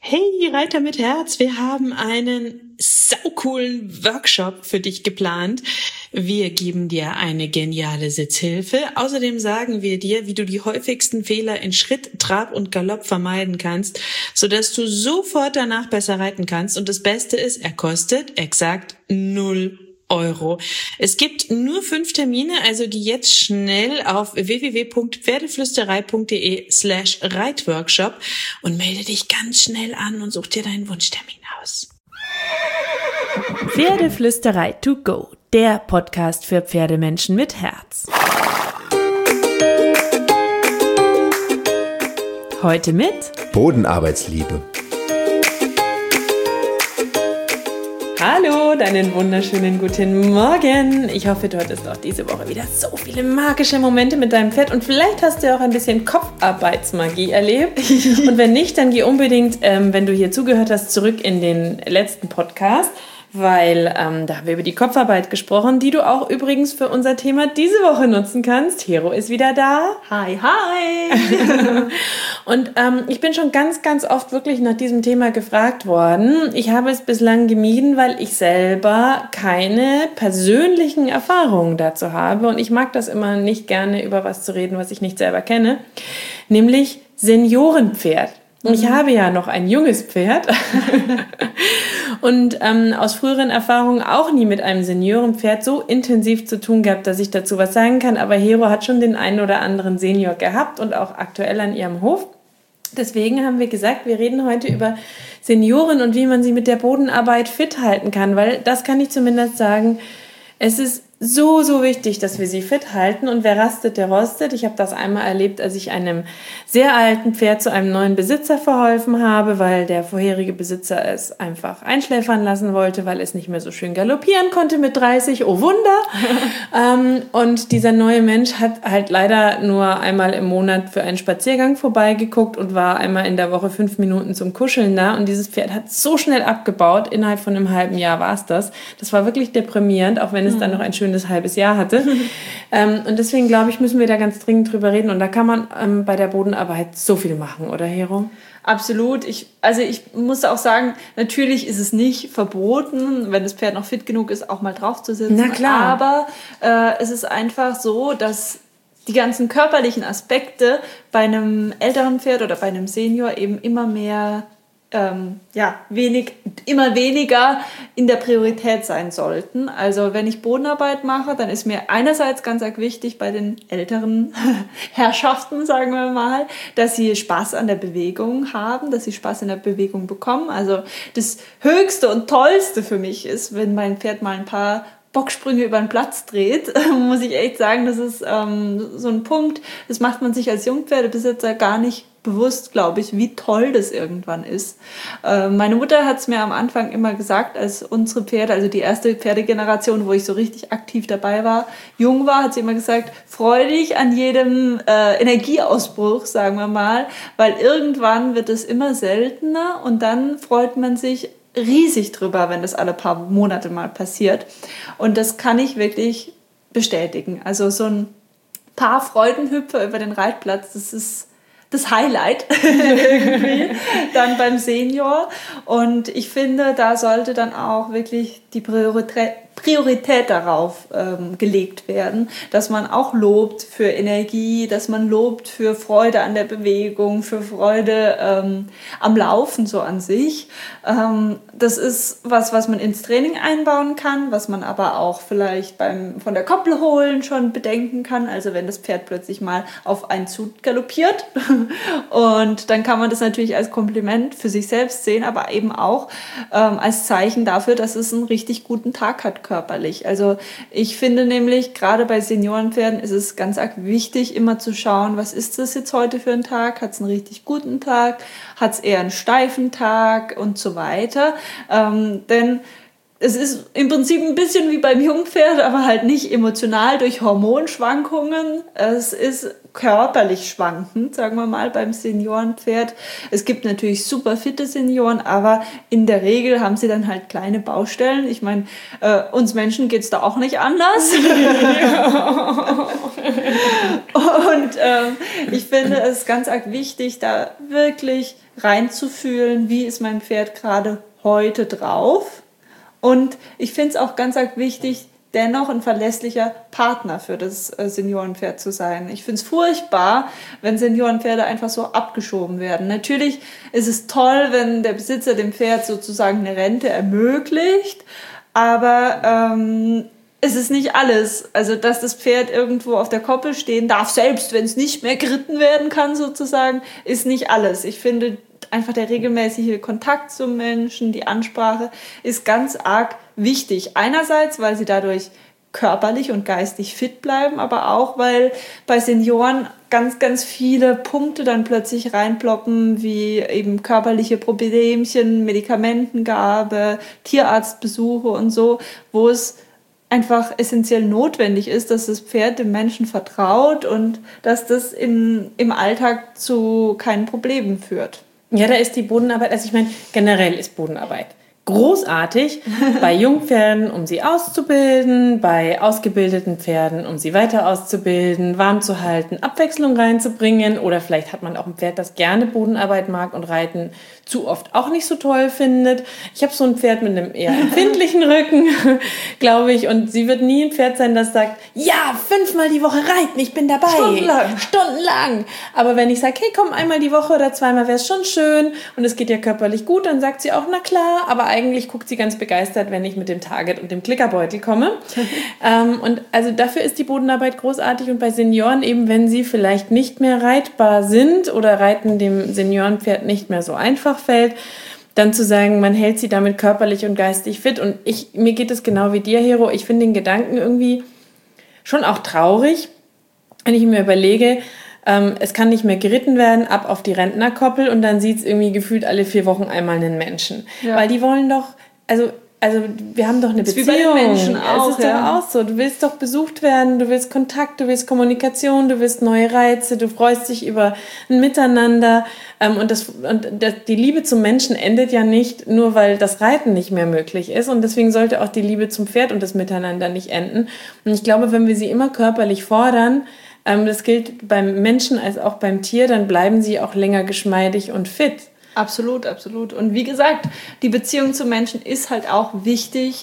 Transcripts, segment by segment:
Hey Reiter mit Herz, wir haben einen saucoolen Workshop für dich geplant. Wir geben dir eine geniale Sitzhilfe. Außerdem sagen wir dir, wie du die häufigsten Fehler in Schritt, Trab und Galopp vermeiden kannst, sodass du sofort danach besser reiten kannst. Und das Beste ist, er kostet exakt 0 Euro. Es gibt nur 5 Termine, also geh jetzt schnell auf www.pferdeflüsterei.de/Reitworkshop und melde dich ganz schnell an und such dir deinen Wunschtermin aus. Pferdeflüsterei to go, der Podcast für Pferdemenschen mit Herz. Heute mit Bodenarbeitsliebe. Hallo, deinen wunderschönen guten Morgen. Ich hoffe, du hattest auch diese Woche wieder so viele magische Momente mit deinem Pferd und vielleicht hast du auch ein bisschen Kopfarbeitsmagie erlebt. Und wenn nicht, dann geh unbedingt, wenn du hier zugehört hast, zurück in den letzten Podcast, weil da haben wir über die Kopfarbeit gesprochen, die du auch übrigens für unser Thema diese Woche nutzen kannst. Hero ist wieder da. Hi, hi! Und ich bin schon ganz, ganz oft wirklich nach diesem Thema gefragt worden. Ich habe es bislang gemieden, weil ich selber keine persönlichen Erfahrungen dazu habe. Und ich mag das immer nicht gerne, über was zu reden, was ich nicht selber kenne. Nämlich Seniorenpferd. Und ich habe ja noch ein junges Pferd und aus früheren Erfahrungen auch nie mit einem Seniorenpferd so intensiv zu tun gehabt, dass ich dazu was sagen kann. Aber Hero hat schon den einen oder anderen Senior gehabt und auch aktuell an ihrem Hof. Deswegen haben wir gesagt, wir reden heute über Senioren und wie man sie mit der Bodenarbeit fit halten kann. Weil das kann ich zumindest sagen, es ist so, so wichtig, dass wir sie fit halten. Und wer rastet, der rostet. Ich habe das einmal erlebt, als ich einem sehr alten Pferd zu einem neuen Besitzer verholfen habe, weil der vorherige Besitzer es einfach einschläfern lassen wollte, weil es nicht mehr so schön galoppieren konnte mit 30. Oh Wunder! Und dieser neue Mensch hat halt leider nur einmal im Monat für einen Spaziergang vorbeigeguckt und war einmal in der Woche 5 Minuten zum Kuscheln da. Und dieses Pferd hat so schnell abgebaut. Innerhalb von einem halben Jahr war es das. Das war wirklich deprimierend, auch wenn es dann noch ein schönes halbes Jahr hatte. Und deswegen, glaube ich, müssen wir da ganz dringend drüber reden. Und da kann man bei der Bodenarbeit so viel machen, oder Hero? Absolut. Ich muss auch sagen, natürlich ist es nicht verboten, wenn das Pferd noch fit genug ist, auch mal drauf zu sitzen. Na klar. Aber es ist einfach so, dass die ganzen körperlichen Aspekte bei einem älteren Pferd oder bei einem Senior eben immer mehr immer weniger in der Priorität sein sollten. Also wenn ich Bodenarbeit mache, dann ist mir einerseits ganz arg wichtig bei den älteren Herrschaften, sagen wir mal, dass sie Spaß an der Bewegung haben, dass sie Spaß in der Bewegung bekommen. Also das Höchste und Tollste für mich ist, wenn mein Pferd mal ein paar Bocksprünge über den Platz dreht, muss ich echt sagen, das ist so ein Punkt, das macht man sich als Jungpferdebesitzer gar nicht bewusst, glaube ich, wie toll das irgendwann ist. Meine Mutter hat es mir am Anfang immer gesagt, als unsere Pferde, also die erste Pferdegeneration, wo ich so richtig aktiv dabei war, jung war, hat sie immer gesagt, freu dich an jedem Energieausbruch, sagen wir mal, weil irgendwann wird es immer seltener und dann freut man sich riesig drüber, wenn das alle paar Monate mal passiert. Und das kann ich wirklich bestätigen. Also so ein paar Freudenhüpfer über den Reitplatz, das ist das Highlight irgendwie dann beim Senior. Und ich finde, da sollte dann auch wirklich die Priorität darauf gelegt werden, dass man auch lobt für Energie, dass man lobt für Freude an der Bewegung, für Freude am Laufen so an sich. Das ist was man ins Training einbauen kann, was man aber auch vielleicht von der Koppel holen schon bedenken kann. Also wenn das Pferd plötzlich mal auf einen zu galoppiert und dann kann man das natürlich als Kompliment für sich selbst sehen, aber eben auch als Zeichen dafür, dass es einen richtig guten Tag hat körperlich. Also ich finde nämlich, gerade bei Seniorenpferden ist es ganz arg wichtig, immer zu schauen, was ist das jetzt heute für ein Tag? Hat es einen richtig guten Tag? Hat es eher einen steifen Tag? Und so weiter. Denn es ist im Prinzip ein bisschen wie beim Jungpferd, aber halt nicht emotional durch Hormonschwankungen. Es ist körperlich schwankend, sagen wir mal, beim Seniorenpferd. Es gibt natürlich super fitte Senioren, aber in der Regel haben sie dann halt kleine Baustellen. Ich meine, uns Menschen geht's da auch nicht anders. Und ich finde es ganz arg wichtig, da wirklich reinzufühlen, wie ist mein Pferd gerade heute drauf. Und ich finde es auch ganz arg wichtig, dennoch ein verlässlicher Partner für das Seniorenpferd zu sein. Ich finde es furchtbar, wenn Seniorenpferde einfach so abgeschoben werden. Natürlich ist es toll, wenn der Besitzer dem Pferd sozusagen eine Rente ermöglicht, aber es ist nicht alles. Also, dass das Pferd irgendwo auf der Koppel stehen darf, selbst wenn es nicht mehr geritten werden kann sozusagen, ist nicht alles. Ich finde einfach der regelmäßige Kontakt zum Menschen, die Ansprache ist ganz arg wichtig. Einerseits, weil sie dadurch körperlich und geistig fit bleiben, aber auch, weil bei Senioren ganz, ganz viele Punkte dann plötzlich reinploppen, wie eben körperliche Problemchen, Medikamentengabe, Tierarztbesuche und so, wo es einfach essentiell notwendig ist, dass das Pferd dem Menschen vertraut und dass das im Alltag zu keinen Problemen führt. Ja, da ist die Bodenarbeit, also ich meine, generell ist Bodenarbeit großartig bei Jungpferden, um sie auszubilden, bei ausgebildeten Pferden, um sie weiter auszubilden, warm zu halten, Abwechslung reinzubringen, oder vielleicht hat man auch ein Pferd, das gerne Bodenarbeit mag und Reiten zu oft auch nicht so toll findet. Ich habe so ein Pferd mit einem eher empfindlichen Rücken, glaube ich, und sie wird nie ein Pferd sein, das sagt, ja, 5-mal die Woche reiten, ich bin dabei. Stundenlang. Aber wenn ich sage, hey, komm, einmal die Woche oder 2-mal, wäre es schon schön und es geht ja körperlich gut, dann sagt sie auch, na klar, aber eigentlich guckt sie ganz begeistert, wenn ich mit dem Target und dem Klickerbeutel komme. Und also dafür ist die Bodenarbeit großartig, und bei Senioren eben, wenn sie vielleicht nicht mehr reitbar sind oder Reiten dem Seniorenpferd nicht mehr so einfach fällt, dann zu sagen, man hält sie damit körperlich und geistig fit. Und mir geht es genau wie dir, Hero. Ich finde den Gedanken irgendwie schon auch traurig, wenn ich mir überlege, es kann nicht mehr geritten werden, ab auf die Rentnerkoppel, und dann sieht es irgendwie gefühlt alle 4 Wochen einmal einen Menschen. Ja. Weil die wollen doch, also wir haben doch eine Beziehung. Wie bei den Menschen auch, es ist doch auch so. Du willst doch besucht werden, du willst Kontakt, du willst Kommunikation, du willst neue Reize, du freust dich über ein Miteinander. Die Liebe zum Menschen endet ja nicht nur, weil das Reiten nicht mehr möglich ist. Und deswegen sollte auch die Liebe zum Pferd und das Miteinander nicht enden. Und ich glaube, wenn wir sie immer körperlich fordern, das gilt beim Menschen als auch beim Tier, dann bleiben sie auch länger geschmeidig und fit. Absolut, absolut. Und wie gesagt, die Beziehung zum Menschen ist halt auch wichtig,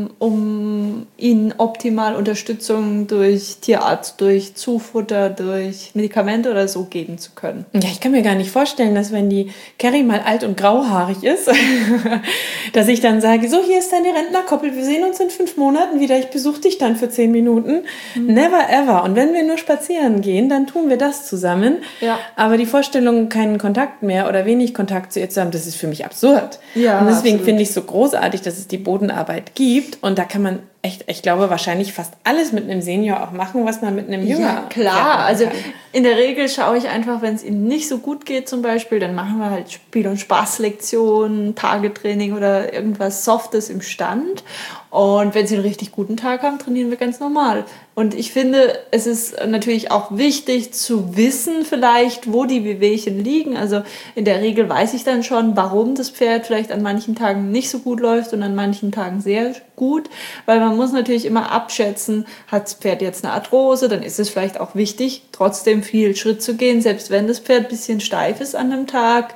um ihnen optimal Unterstützung durch Tierarzt, durch Zufutter, durch Medikamente oder so geben zu können. Ja, ich kann mir gar nicht vorstellen, dass wenn die Carrie mal alt und grauhaarig ist, dass ich dann sage, so, hier ist deine Rentnerkoppel, wir sehen uns in 5 Monaten wieder, ich besuche dich dann für 10 Minuten. Never ever. Und wenn wir nur spazieren gehen, dann tun wir das zusammen. Ja. Aber die Vorstellung, keinen Kontakt mehr oder wenig Kontakt zu ihr zu haben, das ist für mich absurd. Ja, und deswegen finde ich es so großartig, dass es die Bodenarbeit gibt, und da kann man echt, ich glaube, wahrscheinlich fast alles mit einem Senior auch machen, was man mit einem Jünger. Ja, klar. Also in der Regel schaue ich einfach, wenn es ihm nicht so gut geht zum Beispiel, dann machen wir halt Spiel- und Spaßlektionen, Tagetraining oder irgendwas Softes im Stand. Und wenn sie einen richtig guten Tag haben, trainieren wir ganz normal. Und ich finde, es ist natürlich auch wichtig zu wissen vielleicht, wo die Wehwehchen liegen. Also in der Regel weiß ich dann schon, warum das Pferd vielleicht an manchen Tagen nicht so gut läuft und an manchen Tagen sehr gut. Weil man muss natürlich immer abschätzen, hat das Pferd jetzt eine Arthrose, dann ist es vielleicht auch wichtig, trotzdem viel Schritt zu gehen, selbst wenn das Pferd ein bisschen steif ist an einem Tag.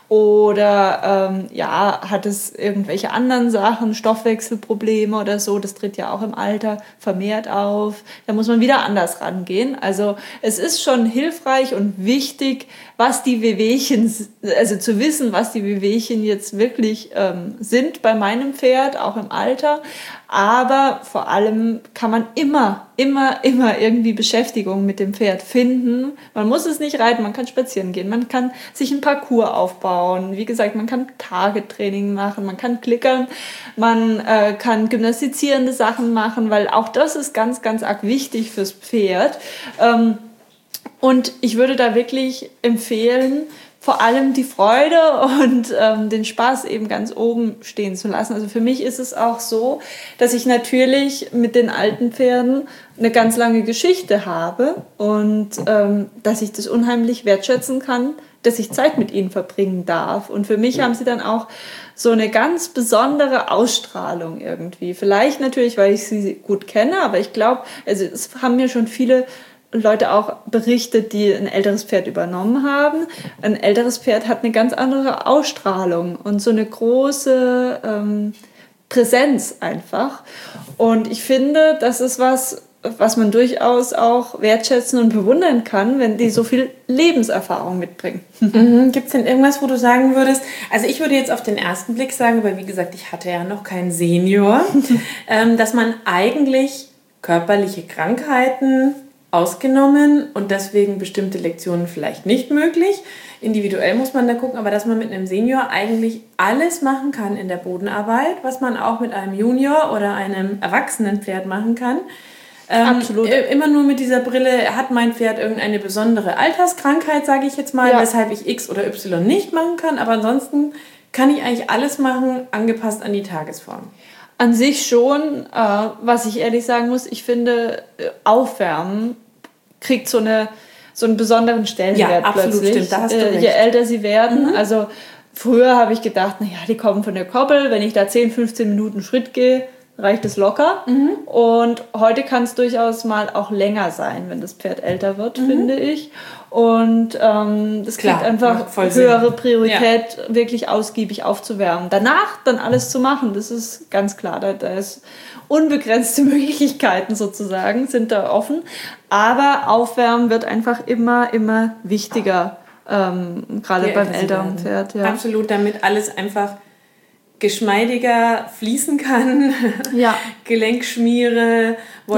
Oder hat es irgendwelche anderen Sachen, Stoffwechselprobleme oder so, das tritt ja auch im Alter vermehrt auf. Da muss man wieder anders rangehen. Also es ist schon hilfreich und wichtig, was die Wehwehchen, also zu wissen, was die Wehwehchen jetzt wirklich sind bei meinem Pferd, auch im Alter. Aber vor allem kann man immer irgendwie Beschäftigung mit dem Pferd finden. Man muss es nicht reiten, man kann spazieren gehen, man kann sich ein Parcours aufbauen. Wie gesagt, man kann Tagetraining machen, man kann klickern, man kann gymnastizierende Sachen machen, weil auch das ist ganz, ganz arg wichtig fürs Pferd. Und ich würde da wirklich empfehlen, vor allem die Freude und den Spaß eben ganz oben stehen zu lassen. Also für mich ist es auch so, dass ich natürlich mit den alten Pferden eine ganz lange Geschichte habe und dass ich das unheimlich wertschätzen kann, dass ich Zeit mit ihnen verbringen darf. Und für mich haben sie dann auch so eine ganz besondere Ausstrahlung irgendwie. Vielleicht natürlich, weil ich sie gut kenne, aber ich glaube, also es haben mir schon viele Leute auch berichtet, die ein älteres Pferd übernommen haben. Ein älteres Pferd hat eine ganz andere Ausstrahlung und so eine große Präsenz einfach. Und ich finde, das ist was man durchaus auch wertschätzen und bewundern kann, wenn die so viel Lebenserfahrung mitbringen. Gibt es denn irgendwas, wo du sagen würdest, also ich würde jetzt auf den ersten Blick sagen, weil wie gesagt, ich hatte ja noch keinen Senior, dass man eigentlich körperliche Krankheiten ausgenommen und deswegen bestimmte Lektionen vielleicht nicht möglich. Individuell muss man da gucken, aber dass man mit einem Senior eigentlich alles machen kann in der Bodenarbeit, was man auch mit einem Junior oder einem erwachsenen Pferd machen kann. Absolut. Immer nur mit dieser Brille, hat mein Pferd irgendeine besondere Alterskrankheit, sage ich jetzt mal, weshalb ich X oder Y nicht machen kann, aber ansonsten kann ich eigentlich alles machen, angepasst an die Tagesform. An sich schon, was ich ehrlich sagen muss, ich finde, Aufwärmen kriegt so einen besonderen Stellenwert absolut, plötzlich. Stimmt, da hast du recht. Je älter sie werden, also früher habe ich gedacht, naja, die kommen von der Koppel, wenn ich da 10, 15 Minuten Schritt gehe, reicht es locker. Und heute kann es durchaus mal auch länger sein, wenn das Pferd älter wird, finde ich. Und das kriegt einfach höhere Priorität, wirklich ausgiebig aufzuwärmen. Danach dann alles zu machen, das ist ganz klar. Da ist unbegrenzte Möglichkeiten sozusagen, sind da offen. Aber Aufwärmen wird einfach immer wichtiger, gerade beim älteren Pferd. Ja. Absolut, damit alles einfach geschmeidiger fließen kann, Gelenkschmiere,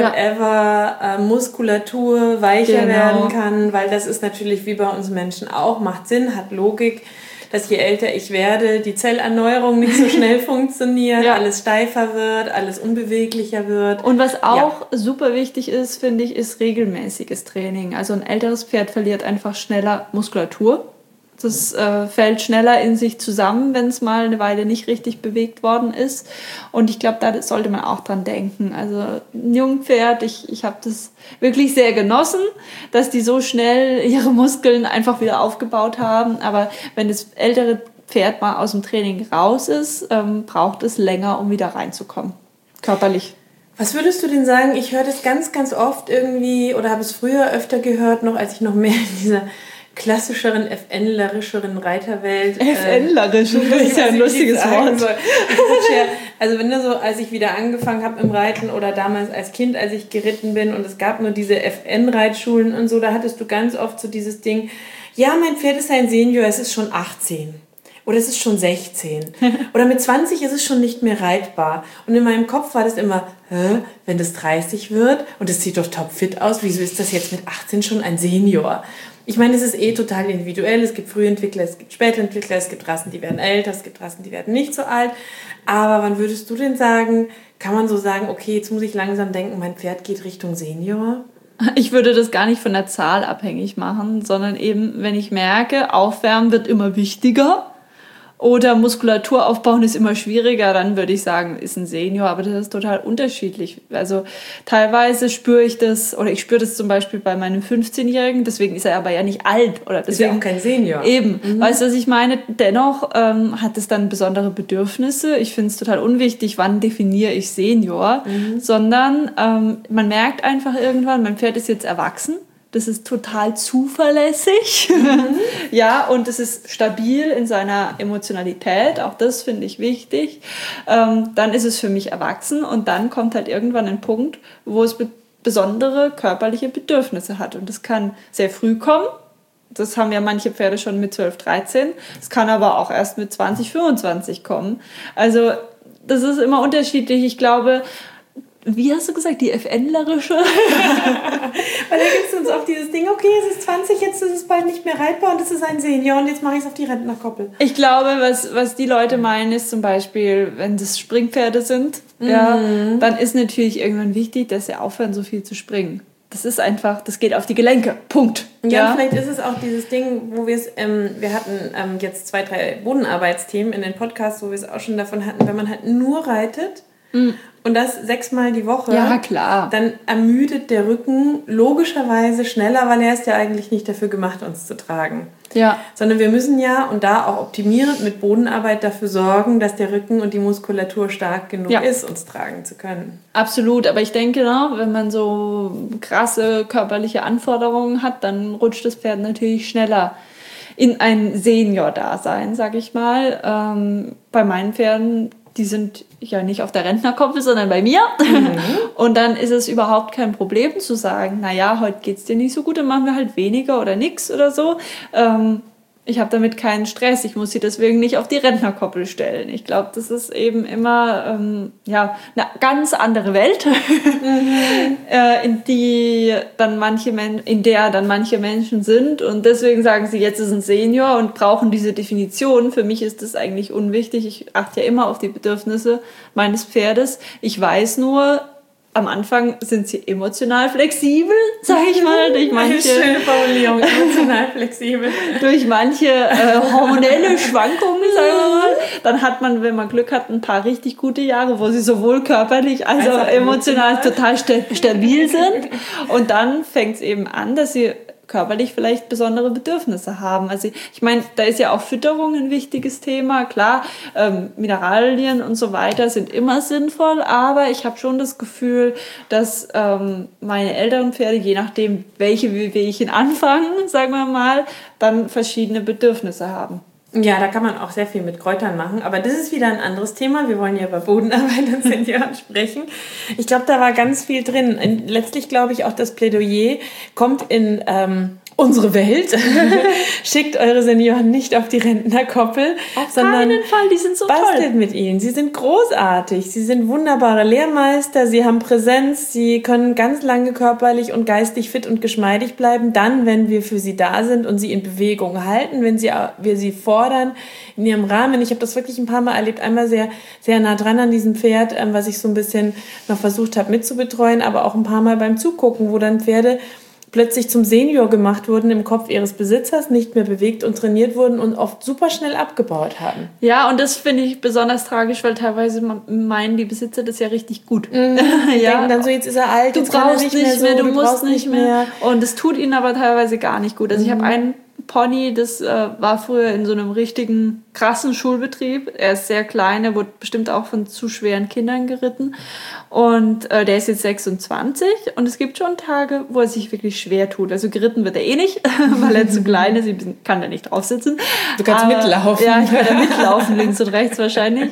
whatever, Muskulatur weicher werden kann, weil das ist natürlich wie bei uns Menschen auch, macht Sinn, hat Logik, dass je älter ich werde, die Zellerneuerung nicht so schnell funktioniert, alles steifer wird, alles unbeweglicher wird. Und was auch super wichtig ist, finde ich, ist regelmäßiges Training. Also ein älteres Pferd verliert einfach schneller Muskulatur. Das fällt schneller in sich zusammen, wenn es mal eine Weile nicht richtig bewegt worden ist. Und ich glaube, da sollte man auch dran denken. Also ein Jungpferd, ich habe das wirklich sehr genossen, dass die so schnell ihre Muskeln einfach wieder aufgebaut haben. Aber wenn das ältere Pferd mal aus dem Training raus ist, braucht es länger, um wieder reinzukommen. Körperlich. Was würdest du denn sagen? Ich höre das ganz, ganz oft irgendwie oder habe es früher öfter gehört, noch als ich noch mehr in dieser klassischeren, FNlerischeren Reiterwelt. FNlerisch, das ist ja ein lustiges Wort. Also wenn du so, als ich wieder angefangen habe im Reiten oder damals als Kind, als ich geritten bin und es gab nur diese FN-Reitschulen und so, da hattest du ganz oft so dieses Ding, ja, mein Pferd ist ein Senior, es ist schon 18. Oder es ist schon 16. Oder mit 20 ist es schon nicht mehr reitbar. Und in meinem Kopf war das immer, wenn das 30 wird und es sieht doch topfit aus, wieso ist das jetzt mit 18 schon ein Senior? Ich meine, es ist total individuell. Es gibt Frühentwickler, es gibt Spätentwickler, es gibt Rassen, die werden älter, es gibt Rassen, die werden nicht so alt. Aber wann würdest du denn sagen, kann man so sagen, okay, jetzt muss ich langsam denken, mein Pferd geht Richtung Senior? Ich würde das gar nicht von der Zahl abhängig machen, sondern eben, wenn ich merke, Aufwärmen wird immer wichtiger oder Muskulatur aufbauen ist immer schwieriger, dann würde ich sagen, ist ein Senior, aber das ist total unterschiedlich. Also teilweise spüre ich das, oder ich spüre das zum Beispiel bei meinem 15-Jährigen, deswegen ist er aber ja nicht alt. Oder deswegen ist ja auch kein Senior. Eben, weißt du, was ich meine? Dennoch hat es dann besondere Bedürfnisse. Ich finde es total unwichtig, wann definiere ich Senior, sondern man merkt einfach irgendwann, mein Pferd ist jetzt erwachsen. Das ist total zuverlässig, ja, und es ist stabil in seiner Emotionalität, auch das finde ich wichtig. Dann ist es für mich erwachsen und dann kommt halt irgendwann ein Punkt, wo es besondere körperliche Bedürfnisse hat. Und das kann sehr früh kommen, das haben ja manche Pferde schon mit 12, 13, es kann aber auch erst mit 20, 25 kommen. Also das ist immer unterschiedlich, ich glaube. Wie hast du gesagt, die FNlerische? Weil da gibt es uns auch dieses Ding, okay, es ist 20, jetzt ist es bald nicht mehr reitbar und es ist ein Senior und jetzt mache ich es auf die Rentnerkoppel. Ich glaube, was die Leute meinen, ist zum Beispiel, wenn das Springpferde sind, ja, dann ist natürlich irgendwann wichtig, dass sie aufhören, so viel zu springen. Das ist einfach, das geht auf die Gelenke. Punkt. Ja, vielleicht ist es auch dieses Ding, wo wir hatten jetzt 2, 3 Bodenarbeitsthemen in den Podcasts, wo wir es auch schon davon hatten, wenn man halt nur reitet, und das 6-mal die Woche, Ja, klar. dann ermüdet der Rücken logischerweise schneller, weil er ist ja eigentlich nicht dafür gemacht, uns zu tragen. Ja. Sondern wir müssen ja, und da auch optimierend mit Bodenarbeit dafür sorgen, dass der Rücken und die Muskulatur stark genug ist, uns tragen zu können. Absolut, aber ich denke, wenn man so krasse körperliche Anforderungen hat, dann rutscht das Pferd natürlich schneller in ein Senior-Dasein, sag ich mal. Bei meinen Pferden, die sind ja nicht auf der Rentnerkoppel, sondern bei mir. Und dann ist es überhaupt kein Problem zu sagen, naja, heute geht's dir nicht so gut, dann machen wir halt weniger oder nix oder so. Ich habe damit keinen Stress, ich muss sie deswegen nicht auf die Rentnerkoppel stellen. Ich glaube, das ist eben immer eine ganz andere Welt, in der dann manche Menschen sind und deswegen sagen sie, jetzt ist ein Senior und brauchen diese Definition. Für mich ist das eigentlich unwichtig. Ich achte ja immer auf die Bedürfnisse meines Pferdes. Ich weiß nur, am Anfang sind sie emotional flexibel, sage ich mal, durch manche schöne Formulierung, emotional flexibel. durch manche hormonelle Schwankungen, sagen wir mal. Dann hat man, wenn man Glück hat, ein paar richtig gute Jahre, wo sie sowohl körperlich als auch emotional total stabil sind. Und dann fängt es eben an, dass sie körperlich vielleicht besondere Bedürfnisse haben. Also ich meine, da ist ja auch Fütterung ein wichtiges Thema. Klar, Mineralien und so weiter sind immer sinnvoll, aber ich habe schon das Gefühl, dass meine älteren Pferde, je nachdem, welche Wehwehchen anfangen, sagen wir mal, dann verschiedene Bedürfnisse haben. Ja, da kann man auch sehr viel mit Kräutern machen, aber das ist wieder ein anderes Thema. Wir wollen ja über Bodenarbeit und Senioren sprechen. Ich glaube, da war ganz viel drin. Und letztlich glaube ich auch, das Plädoyer kommt in unsere Welt. Schickt eure Senioren nicht auf die Rentnerkoppel, sondern keinen Fall, die sind so bastelt toll. mit ihnen. Sie sind großartig, sie sind wunderbare Lehrmeister, sie haben Präsenz, sie können ganz lange körperlich und geistig fit und geschmeidig bleiben, dann, wenn wir für sie da sind und sie in Bewegung halten, wenn wir sie fordern in ihrem Rahmen. Ich habe das wirklich ein paar Mal erlebt, einmal sehr, sehr nah dran an diesem Pferd, was ich so ein bisschen noch versucht habe mitzubetreuen, aber auch ein paar Mal beim Zugucken, wo dann Pferde plötzlich zum Senior gemacht wurden im Kopf ihres Besitzers, nicht mehr bewegt und trainiert wurden und oft super schnell abgebaut haben. Ja, und das finde ich besonders tragisch, weil teilweise meinen die Besitzer das ja richtig gut. Denken dann so, jetzt ist er alt, Du jetzt kann er brauchst nicht mehr, du musst nicht mehr. mehr. Und es tut ihnen aber teilweise gar nicht gut. Also ich habe einen Pony, das war früher in so einem richtigen krassen Schulbetrieb. Er ist sehr klein, er wurde bestimmt auch von zu schweren Kindern geritten. Und der ist jetzt 26 und es gibt schon Tage, wo er sich wirklich schwer tut. Also geritten wird er eh nicht, weil er zu klein ist, ich kann da nicht drauf sitzen. Du kannst mitlaufen. Ja, ich kann da mitlaufen, links und rechts wahrscheinlich.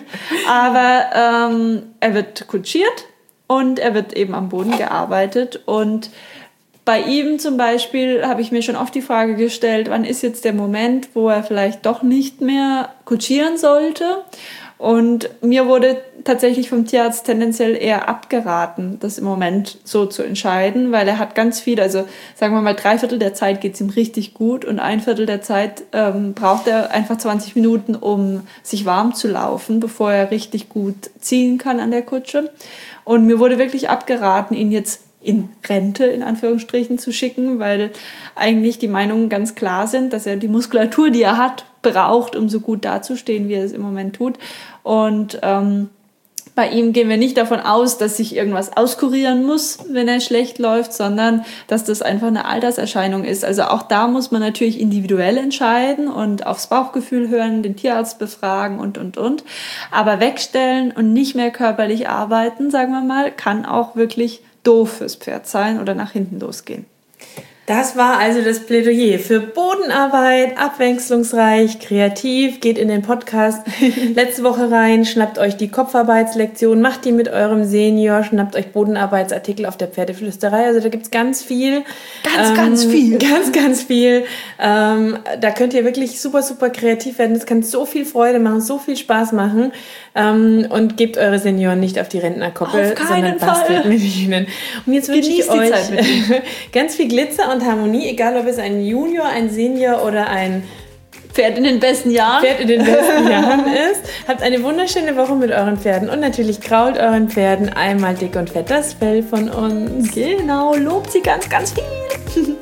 Aber er wird kutschiert und er wird eben am Boden gearbeitet und bei ihm zum Beispiel habe ich mir schon oft die Frage gestellt, wann ist jetzt der Moment, wo er vielleicht doch nicht mehr kutschieren sollte? Und mir wurde tatsächlich vom Tierarzt tendenziell eher abgeraten, das im Moment so zu entscheiden, weil er hat ganz viel, also sagen wir mal 3/4 der Zeit geht es ihm richtig gut und 1/4 der Zeit braucht er einfach 20 Minuten, um sich warm zu laufen, bevor er richtig gut ziehen kann an der Kutsche. Und mir wurde wirklich abgeraten, ihn jetzt in Rente, in Anführungsstrichen, zu schicken, weil eigentlich die Meinungen ganz klar sind, dass er die Muskulatur, die er hat, braucht, um so gut dazustehen, wie er es im Moment tut. Und bei ihm gehen wir nicht davon aus, dass sich irgendwas auskurieren muss, wenn er schlecht läuft, sondern dass das einfach eine Alterserscheinung ist. Also auch da muss man natürlich individuell entscheiden und aufs Bauchgefühl hören, den Tierarzt befragen und. Aber wegstellen und nicht mehr körperlich arbeiten, sagen wir mal, kann auch wirklich doof fürs Pferd sein oder nach hinten losgehen. Das war also das Plädoyer für Bodenarbeit, abwechslungsreich, kreativ. Geht in den Podcast letzte Woche rein, schnappt euch die Kopfarbeitslektion, macht die mit eurem Senior, schnappt euch Bodenarbeitsartikel auf der Pferdeflüsterei. Also da gibt's ganz viel. Ganz viel. Ganz viel. Da könnt ihr wirklich super, super kreativ werden. Das kann so viel Freude machen, so viel Spaß machen. Und gebt eure Senioren nicht auf die Rentnerkoppel, sondern bastelt mit ihnen. Und jetzt wünsche ich euch ganz viel Glitzer und Harmonie, egal ob es ein Junior, ein Senior oder ein Pferd in den besten Jahren ist. Habt eine wunderschöne Woche mit euren Pferden und natürlich krault euren Pferden einmal dick und fett das Fell von uns. Genau, lobt sie ganz, ganz viel.